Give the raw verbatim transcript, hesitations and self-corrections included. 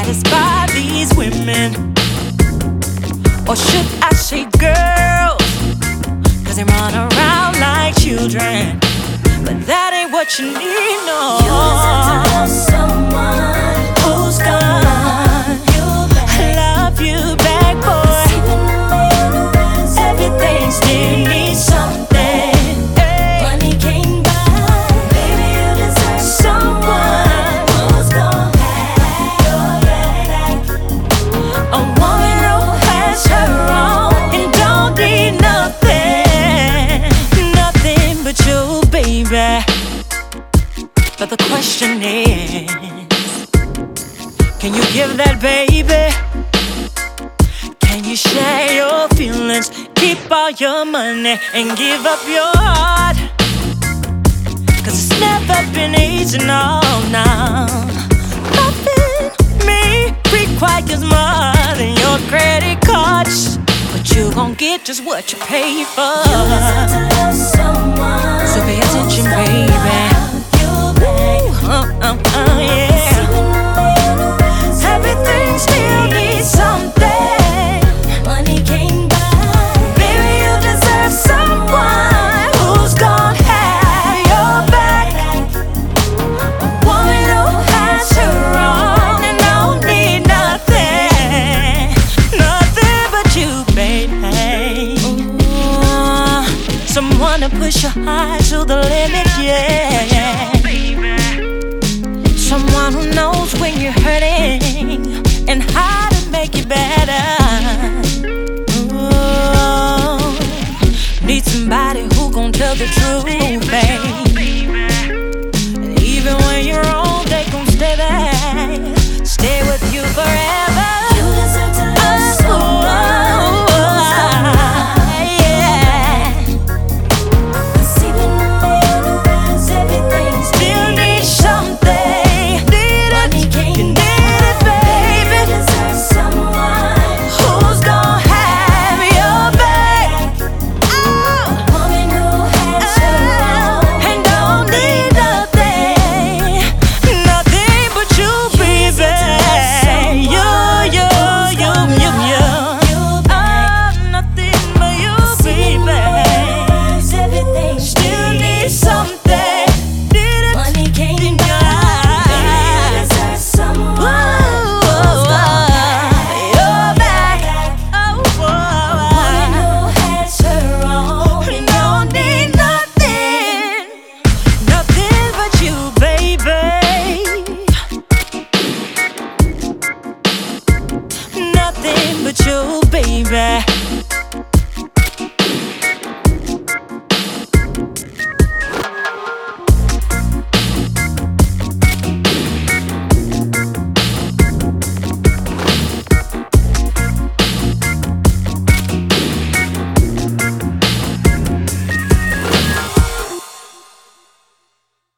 satisfy these women. Or should I say girls? Cause they run around like children. But that ain't what you need, no. You deserve to love someone Who's gonna love you back, boy? Everything still needs something. Money came by, baby, you deserve someone who's gonna have your back. A woman who has her own and don't need nothing, nothing but you, baby. But the question is, can you give that, baby? Can you share your feelings? Keep all your money and give up your heart? Cause it's never been easy, no, no. Loving me requires more than your credit cards, but you gon' get just what you pay for. You deserve to love someone. So pay attention, baby. Ooh, uh, uh, uh, yeah. Everything still needs something. Money came by, Baby, you deserve someone who's gonna have your back. A woman who has her own and don't need nothing, nothing but you, baby. Ooh, someone to push you high to the limit, yeah. Someone who knows when you're hurting and how to make it better. Ooh, need somebody who gon' tell the truth.